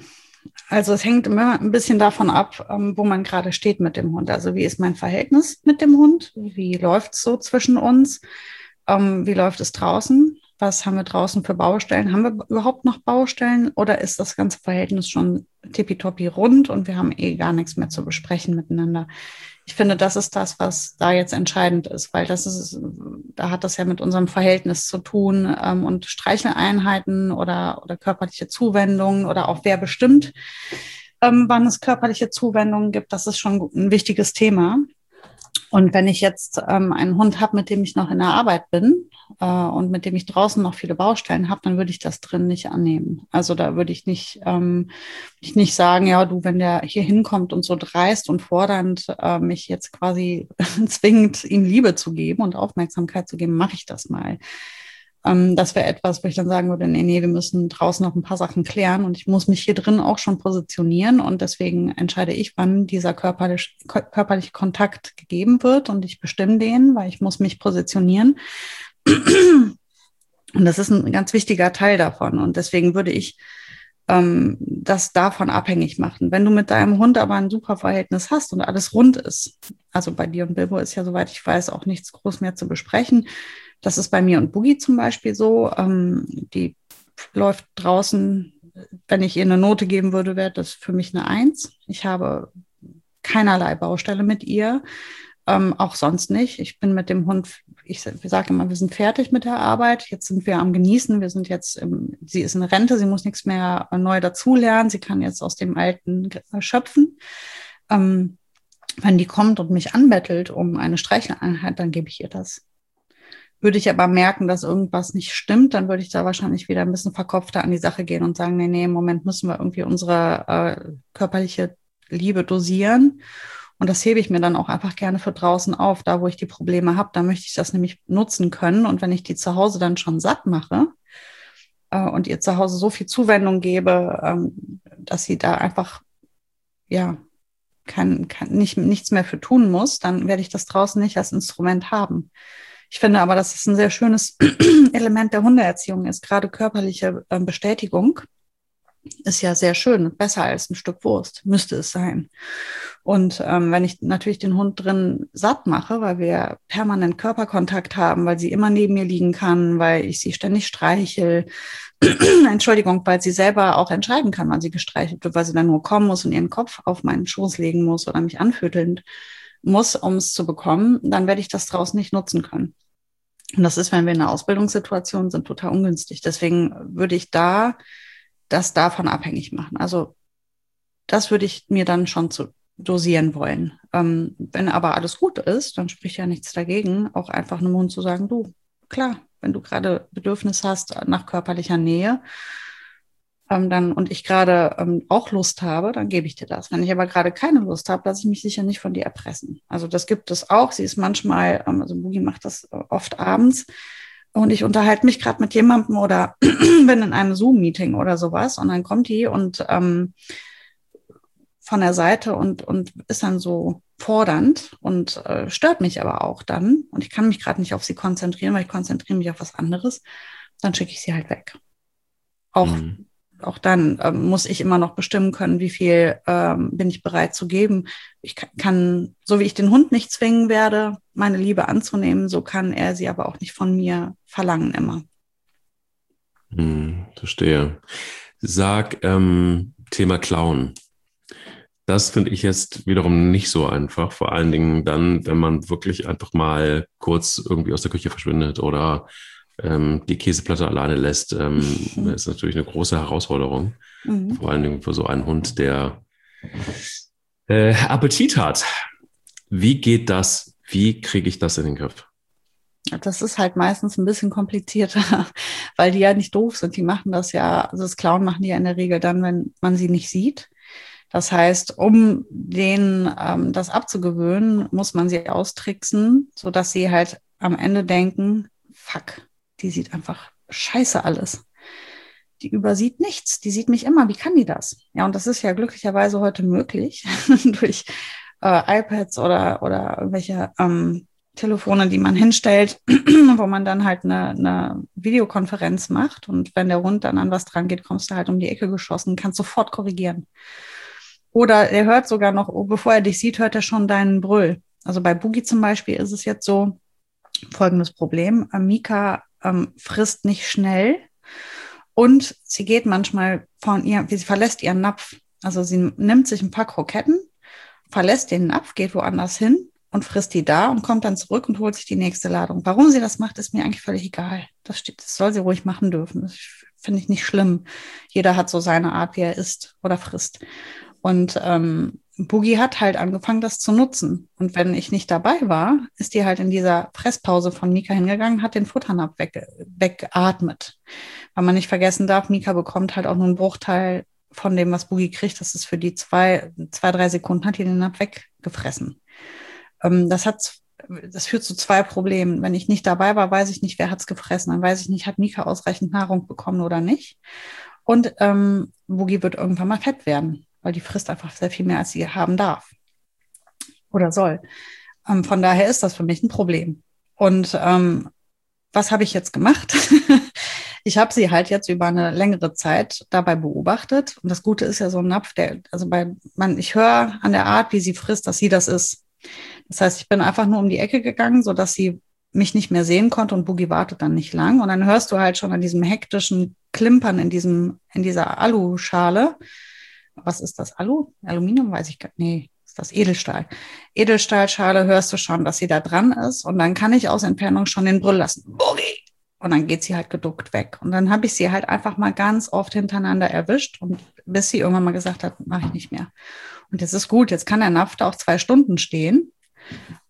Speaker 2: also es hängt immer ein bisschen davon ab, ähm, wo man gerade steht mit dem Hund. Also wie ist mein Verhältnis mit dem Hund? Wie läuft es so zwischen uns? Ähm, wie läuft es draußen? Was haben wir draußen für Baustellen? Haben wir überhaupt noch Baustellen oder ist das ganze Verhältnis schon tippitoppi rund und wir haben eh gar nichts mehr zu besprechen miteinander? Ich finde, das ist das, was da jetzt entscheidend ist, weil das ist, da hat das ja mit unserem Verhältnis zu tun ähm, und Streicheleinheiten oder, oder körperliche Zuwendungen oder auch wer bestimmt, ähm, wann es körperliche Zuwendungen gibt, das ist schon ein wichtiges Thema. Und wenn ich jetzt ähm, einen Hund habe, mit dem ich noch in der Arbeit bin äh, und mit dem ich draußen noch viele Baustellen habe, dann würde ich das drin nicht annehmen. Also da würde ich nicht, ähm, ich nicht sagen, ja, du, wenn der hier hinkommt und so dreist und fordernd äh, mich jetzt quasi zwingt, ihm Liebe zu geben und Aufmerksamkeit zu geben, mache ich das mal. Ähm, das wäre etwas, wo ich dann sagen würde, nee, nee, wir müssen draußen noch ein paar Sachen klären und ich muss mich hier drin auch schon positionieren und deswegen entscheide ich, wann dieser körperlich, körperliche Kontakt gegeben wird und ich bestimme den, weil ich muss mich positionieren. Und das ist ein ganz wichtiger Teil davon und deswegen würde ich ähm, das davon abhängig machen. Wenn du mit deinem Hund aber ein super Verhältnis hast und alles rund ist, also bei dir und Bilbo ist ja, soweit ich weiß, auch nichts groß mehr zu besprechen. Das ist bei mir und Boogie zum Beispiel so. Ähm, die läuft draußen, wenn ich ihr eine Note geben würde, wäre das für mich eine Eins. Ich habe keinerlei Baustelle mit ihr, ähm, auch sonst nicht. Ich bin mit dem Hund, ich sage immer, wir sind fertig mit der Arbeit. Jetzt sind wir am Genießen. Wir sind jetzt, im, sie ist in Rente, sie muss nichts mehr neu dazulernen. Sie kann jetzt aus dem Alten schöpfen. Ähm, wenn die kommt und mich anbettelt um eine Streicheleinheit, dann gebe ich ihr das. Würde ich aber merken, dass irgendwas nicht stimmt, dann würde ich da wahrscheinlich wieder ein bisschen verkopfter an die Sache gehen und sagen, nee, nee, im Moment müssen wir irgendwie unsere äh, körperliche Liebe dosieren. Und das hebe ich mir dann auch einfach gerne für draußen auf, da wo ich die Probleme habe. Da möchte ich das nämlich nutzen können. Und wenn ich die zu Hause dann schon satt mache äh, und ihr zu Hause so viel Zuwendung gebe, ähm, dass sie da einfach, ja, kein, kein, nicht, nichts mehr für tun muss, dann werde ich das draußen nicht als Instrument haben. Ich finde aber, dass es ein sehr schönes Element der Hundeerziehung ist. Gerade körperliche äh, Bestätigung ist ja sehr schön, besser als ein Stück Wurst, müsste es sein. Und ähm, wenn ich natürlich den Hund drin satt mache, weil wir permanent Körperkontakt haben, weil sie immer neben mir liegen kann, weil ich sie ständig streichel, Entschuldigung, weil sie selber auch entscheiden kann, wann sie gestreichelt wird, weil sie dann nur kommen muss und ihren Kopf auf meinen Schoß legen muss oder mich anfütteln muss, um es zu bekommen, dann werde ich das draußen nicht nutzen können. Und das ist, wenn wir in einer Ausbildungssituation sind, total ungünstig. Deswegen würde ich da das davon abhängig machen. Also das würde ich mir dann schon zu dosieren wollen. Ähm, wenn aber alles gut ist, dann spricht ja nichts dagegen, auch einfach einem Hund zu sagen, du, klar, wenn du gerade Bedürfnis hast nach körperlicher Nähe, ähm, dann und ich gerade ähm, auch Lust habe, dann gebe ich dir das. Wenn ich aber gerade keine Lust habe, lasse ich mich sicher nicht von dir erpressen. Also das gibt es auch. Sie ist manchmal, ähm, also Boogie macht das oft abends, und ich unterhalte mich gerade mit jemandem oder bin in einem Zoom-Meeting oder sowas und dann kommt die und ähm, von der Seite und, und ist dann so fordernd und äh, stört mich aber auch dann und ich kann mich gerade nicht auf sie konzentrieren, weil ich konzentriere mich auf was anderes, dann schicke ich sie halt weg. Auch, mhm. auch dann ähm, muss ich immer noch bestimmen können, wie viel ähm, bin ich bereit zu geben. Ich kann, kann, so wie ich den Hund nicht zwingen werde, meine Liebe anzunehmen, so kann er sie aber auch nicht von mir verlangen immer.
Speaker 1: Hm, verstehe. Sag, ähm, Thema Klauen. Das finde ich jetzt wiederum nicht so einfach. Vor allen Dingen dann, wenn man wirklich einfach mal kurz irgendwie aus der Küche verschwindet oder ähm, die Käseplatte alleine lässt. Ähm, mhm. Das ist natürlich eine große Herausforderung. Mhm. Vor allen Dingen für so einen Hund, der äh, Appetit hat. Wie geht das? Wie kriege ich das in den Griff?
Speaker 2: Das ist halt meistens ein bisschen komplizierter, weil die ja nicht doof sind. Die machen das ja, also das Klauen machen die ja in der Regel dann, wenn man sie nicht sieht. Das heißt, um denen ähm, das abzugewöhnen, muss man sie austricksen, sodass sie halt am Ende denken, fuck, die sieht einfach scheiße alles. Die übersieht nichts, die sieht mich immer, wie kann die das? Ja, und das ist ja glücklicherweise heute möglich durch äh, iPads oder, oder irgendwelche ähm, Telefone, die man hinstellt, wo man dann halt eine, eine Videokonferenz macht und wenn der Hund dann an was dran geht, kommst du halt um die Ecke geschossen, kannst sofort korrigieren. Oder er hört sogar noch, bevor er dich sieht, hört er schon deinen Brüll. Also bei Boogie zum Beispiel ist es jetzt so, folgendes Problem. Mika ähm, frisst nicht schnell und sie geht manchmal von ihr, sie verlässt ihren Napf. Also sie nimmt sich ein paar Kroketten, verlässt den Napf, geht woanders hin und frisst die da und kommt dann zurück und holt sich die nächste Ladung. Warum sie das macht, ist mir eigentlich völlig egal. Das steht, das soll sie ruhig machen dürfen. Das finde ich nicht schlimm. Jeder hat so seine Art, wie er isst oder frisst. Und ähm, Boogie hat halt angefangen, das zu nutzen. Und wenn ich nicht dabei war, ist die halt in dieser Fresspause von Mika hingegangen, hat den Futternapf weg, weggeatmet. Weil man nicht vergessen darf, Mika bekommt halt auch nur einen Bruchteil von dem, was Boogie kriegt. Das ist für die zwei, zwei, drei Sekunden, hat die den Napf weggefressen. Ähm, das hat, das führt zu zwei Problemen. Wenn ich nicht dabei war, weiß ich nicht, wer hat's gefressen. Dann weiß ich nicht, hat Mika ausreichend Nahrung bekommen oder nicht. Und ähm, Boogie wird irgendwann mal fett werden, weil die frisst einfach sehr viel mehr, als sie haben darf oder soll. Ähm, von daher ist das für mich ein Problem. Und ähm, was habe ich jetzt gemacht? Ich habe sie halt jetzt über eine längere Zeit dabei beobachtet. Und das Gute ist ja so ein Napf, der, also bei man, ich höre an der Art, wie sie frisst, dass sie das ist. Das heißt, ich bin einfach nur um die Ecke gegangen, sodass sie mich nicht mehr sehen konnte und Boogie wartet dann nicht lang. Und dann hörst du halt schon an diesem hektischen Klimpern in diesem, in dieser Aluschale. Was ist das? Alu? Aluminium? Weiß ich gar nicht. Nee, ist das Edelstahl. Edelstahlschale hörst du schon, dass sie da dran ist. Und dann kann ich aus Entfernung schon den Brüll lassen. Boogie! Und dann geht sie halt geduckt weg. Und dann habe ich sie halt einfach mal ganz oft hintereinander erwischt. Und bis sie irgendwann mal gesagt hat, mache ich nicht mehr. Und jetzt ist gut, jetzt kann der Napf da auch zwei Stunden stehen.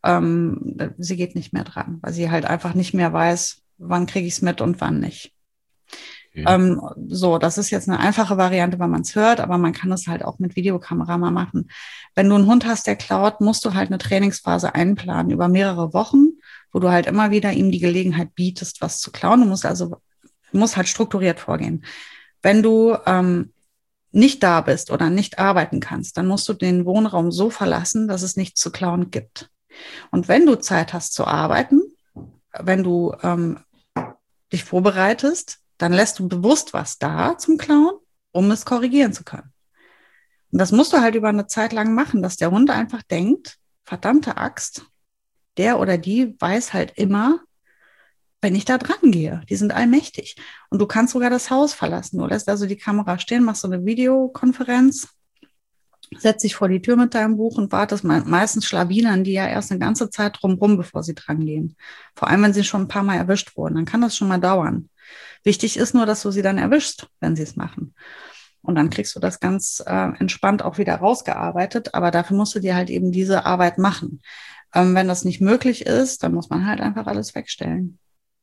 Speaker 2: ähm, sie geht nicht mehr dran, weil sie halt einfach nicht mehr weiß, wann kriege ich es mit und wann nicht. Okay. Ähm, so, das ist jetzt eine einfache Variante, wenn man es hört, aber man kann es halt auch mit Videokamera mal machen. Wenn du einen Hund hast, der klaut, musst du halt eine Trainingsphase einplanen über mehrere Wochen, wo du halt immer wieder ihm die Gelegenheit bietest, was zu klauen. Du musst also musst halt strukturiert vorgehen. Wenn du ähm, nicht da bist oder nicht arbeiten kannst, dann musst du den Wohnraum so verlassen, dass es nichts zu klauen gibt. Und wenn du Zeit hast zu arbeiten, wenn du ähm, dich vorbereitest, dann lässt du bewusst was da zum Klauen, um es korrigieren zu können. Und das musst du halt über eine Zeit lang machen, dass der Hund einfach denkt, verdammte Axt, der oder die weiß halt immer, wenn ich da dran gehe. Die sind allmächtig. Und du kannst sogar das Haus verlassen. Du lässt also die Kamera stehen, machst so eine Videokonferenz, setzt dich vor die Tür mit deinem Buch und wartest. Meistens schlawinern die ja erst eine ganze Zeit drumherum, bevor sie dran gehen. Vor allem, wenn sie schon ein paar Mal erwischt wurden. Dann kann das schon mal dauern. Wichtig ist nur, dass du sie dann erwischst, wenn sie es machen. Und dann kriegst du das ganz äh, entspannt auch wieder rausgearbeitet. Aber dafür musst du dir halt eben diese Arbeit machen. Ähm, wenn das nicht möglich ist, dann muss man halt einfach alles wegstellen.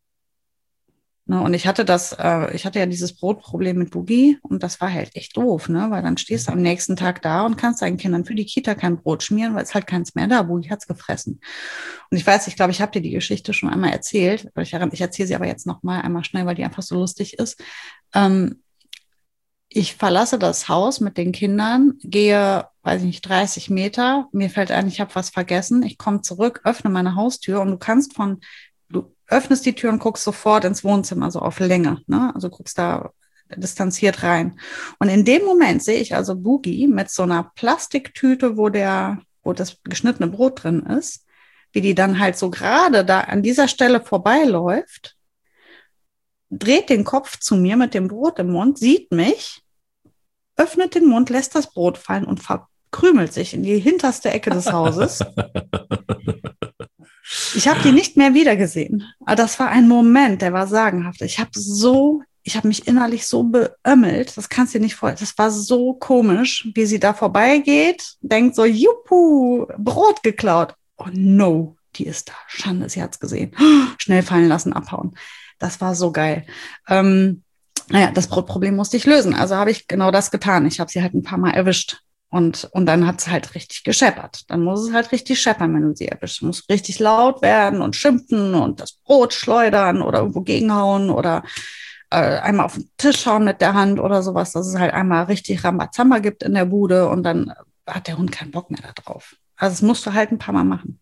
Speaker 2: Ne, und ich hatte das, äh, ich hatte ja dieses Brotproblem mit Boogie und das war halt echt doof, ne? Weil dann stehst du am nächsten Tag da und kannst deinen Kindern für die Kita kein Brot schmieren, weil es halt keins mehr da. Boogie hat's gefressen. Und ich weiß, ich glaube, ich habe dir die Geschichte schon einmal erzählt. Ich, ich erzähle sie aber jetzt noch mal einmal schnell, weil die einfach so lustig ist. Ähm, ich verlasse das Haus mit den Kindern, gehe, weiß ich nicht, dreißig Meter. Mir fällt ein, ich habe was vergessen. Ich komme zurück, öffne meine Haustür und du kannst von Du öffnest die Tür und guckst sofort ins Wohnzimmer, so auf Länge, ne? Also guckst da distanziert rein. Und in dem Moment sehe ich also Boogie mit so einer Plastiktüte, wo der, wo das geschnittene Brot drin ist, wie die dann halt so gerade da an dieser Stelle vorbeiläuft, dreht den Kopf zu mir mit dem Brot im Mund, sieht mich, öffnet den Mund, lässt das Brot fallen und verkrümelt sich in die hinterste Ecke des Hauses. Ich habe die nicht mehr wiedergesehen. Aber das war ein Moment, der war sagenhaft. Ich habe so, ich habe mich innerlich so beömmelt, das kannst du dir nicht vorstellen. Das war so komisch, wie sie da vorbeigeht, denkt so, juhu, Brot geklaut. Oh no, die ist da. Schande, sie hat's gesehen. Schnell fallen lassen, abhauen. Das war so geil. Ähm, naja, das Brotproblem musste ich lösen. Also habe ich genau das getan. Ich habe sie halt ein paar Mal erwischt. Und, und dann hat es halt richtig gescheppert. Dann muss es halt richtig scheppern, wenn du sie erwischst. Du musst richtig laut werden und schimpfen und das Brot schleudern oder irgendwo gegenhauen oder äh, einmal auf den Tisch hauen mit der Hand oder sowas, dass es halt einmal richtig Rambazamba gibt in der Bude und dann hat der Hund keinen Bock mehr da drauf. Also das musst du halt ein paar Mal machen.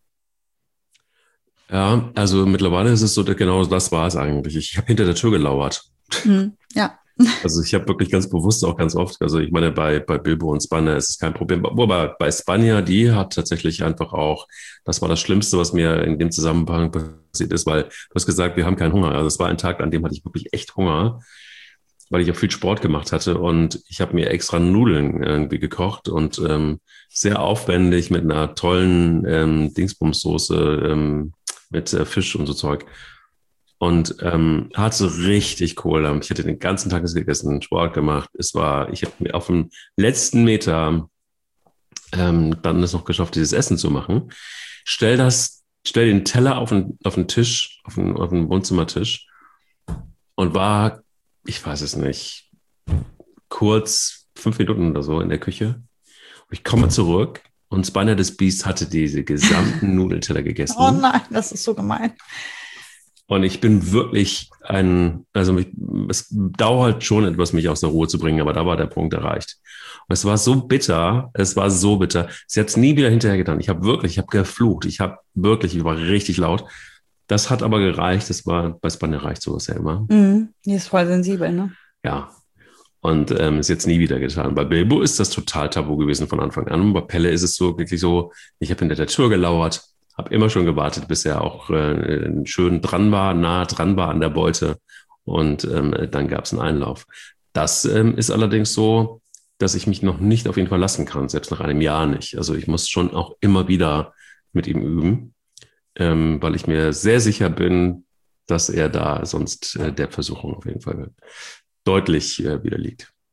Speaker 1: Ja, also mittlerweile ist es so, genau das war es eigentlich. Ich habe hinter der Tür gelauert.
Speaker 2: Hm, ja.
Speaker 1: Also ich habe wirklich ganz bewusst auch ganz oft, also ich meine, bei, bei Bilbo und Spanier ist es kein Problem. Wobei bei Spanier, die hat tatsächlich einfach auch, das war das Schlimmste, was mir in dem Zusammenhang passiert ist, weil du hast gesagt, wir haben keinen Hunger. Also es war ein Tag, an dem hatte ich wirklich echt Hunger, weil ich auch viel Sport gemacht hatte und ich habe mir extra Nudeln irgendwie gekocht und ähm, sehr aufwendig mit einer tollen ähm, Dingsbumssoße ähm, mit äh, Fisch und so Zeug. Und ähm, hatte richtig Kohle. Ich hatte den ganzen Tag gegessen, Sport gemacht. Es war, ich habe mir auf dem letzten Meter ähm, dann es noch geschafft, dieses Essen zu machen. Stell das, stell den Teller auf den, auf den Tisch, auf den, auf den Wohnzimmertisch und war, ich weiß es nicht, kurz fünf Minuten oder so in der Küche. Und ich komme zurück und Spanier des Beast hatte diese gesamten Nudelteller gegessen.
Speaker 2: Oh nein, das ist so gemein.
Speaker 1: Und ich bin wirklich ein, also mich, es dauert schon etwas, mich aus der Ruhe zu bringen, aber da war der Punkt erreicht. Und es war so bitter, es war so bitter. Sie hat es nie wieder hinterher getan. Ich habe wirklich, ich habe geflucht, ich habe wirklich, ich war richtig laut. Das hat aber gereicht, das war, bei Spanier reicht sowas ja immer.
Speaker 2: Mhm, die ist voll sensibel, ne?
Speaker 1: Ja, und ähm, ist jetzt nie wieder getan. Bei Bilbo ist das total tabu gewesen von Anfang an. Und bei Pelle ist es so wirklich so, ich habe hinter der Tür gelauert, habe immer schon gewartet, bis er auch äh, schön dran war, nah dran war an der Beute. Und ähm, dann gab es einen Einlauf. Das ähm, ist allerdings so, dass ich mich noch nicht auf ihn verlassen kann, selbst nach einem Jahr nicht. Also ich muss schon auch immer wieder mit ihm üben, ähm, weil ich mir sehr sicher bin, dass er da sonst äh, der Versuchung auf jeden Fall deutlich äh, widerliegt.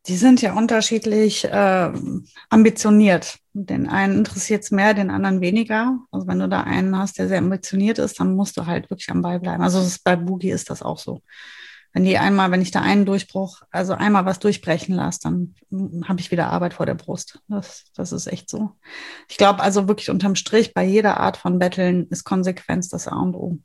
Speaker 2: Die sind ja unterschiedlich äh, ambitioniert. Den einen interessiert es mehr, den anderen weniger. Also wenn du da einen hast, der sehr ambitioniert ist, dann musst du halt wirklich am Ball bleiben. Also das ist, bei Boogie ist das auch so. Wenn die einmal, wenn ich da einen Durchbruch, also einmal was durchbrechen lasse, dann habe ich wieder Arbeit vor der Brust. Das, das ist echt so. Ich glaube also wirklich unterm Strich, bei jeder Art von Battlen ist Konsequenz das A und O.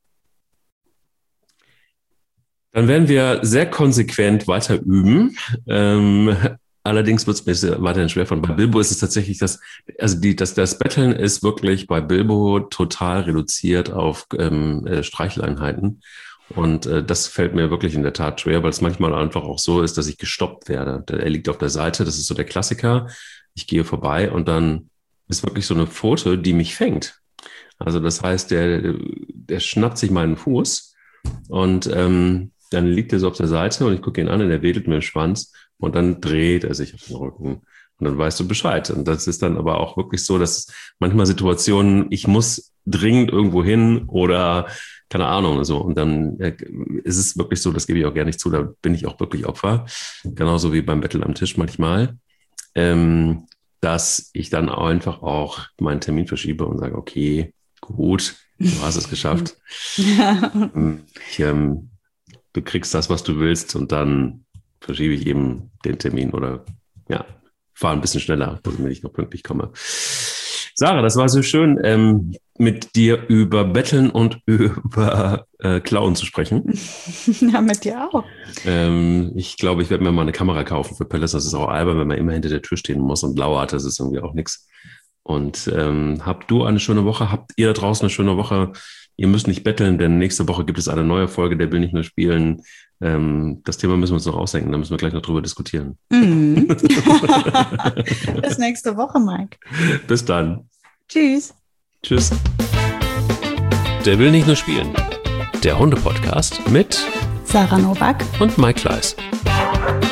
Speaker 1: Dann werden wir sehr konsequent weiter üben. Ähm, allerdings wird es mir weiterhin schwer von. Bei Bilbo ist es tatsächlich das, also die, das, das Battlen ist wirklich bei Bilbo total reduziert auf ähm, äh, Streicheleinheiten. Und äh, das fällt mir wirklich in der Tat schwer, weil es manchmal einfach auch so ist, dass ich gestoppt werde. Er liegt auf der Seite, das ist so der Klassiker. Ich gehe vorbei und dann ist wirklich so eine Pfote, die mich fängt. Also das heißt, der, der schnappt sich meinen Fuß und ähm, dann liegt er so auf der Seite und ich gucke ihn an und er wedelt mir den Schwanz und dann dreht er sich auf den Rücken und dann weißt du Bescheid. Und das ist dann aber auch wirklich so, dass manchmal Situationen, ich muss dringend irgendwo hin oder keine Ahnung, so. Und dann äh, ist es wirklich so, das gebe ich auch gerne nicht zu, da bin ich auch wirklich Opfer. Genauso wie beim Battle am Tisch manchmal, ähm, dass ich dann auch einfach auch meinen Termin verschiebe und sage, okay, gut, du hast es geschafft. ich, ähm, du kriegst das, was du willst und dann verschiebe ich eben den Termin oder ja, fahre ein bisschen schneller, damit ich noch pünktlich komme. Sarah, das war so schön, ähm, mit dir über Betteln und über äh, Klauen zu sprechen.
Speaker 2: Ja, mit dir auch.
Speaker 1: Ähm, ich glaube, ich werde mir mal eine Kamera kaufen für Palace. Das ist auch albern, wenn man immer hinter der Tür stehen muss und lauert. Das ist irgendwie auch nichts. Und ähm, habt du eine schöne Woche? Habt ihr da draußen eine schöne Woche? Ihr müsst nicht betteln, denn nächste Woche gibt es eine neue Folge, der will nicht nur spielen. Ähm, das Thema müssen wir uns noch ausdenken, da müssen wir gleich noch drüber diskutieren.
Speaker 2: Mhm. Bis nächste Woche, Mike.
Speaker 1: Bis dann.
Speaker 2: Tschüss.
Speaker 1: Tschüss.
Speaker 3: Der will nicht nur spielen. Der Hunde-Podcast mit
Speaker 2: Sarah Novak
Speaker 3: und Mike Kleiss.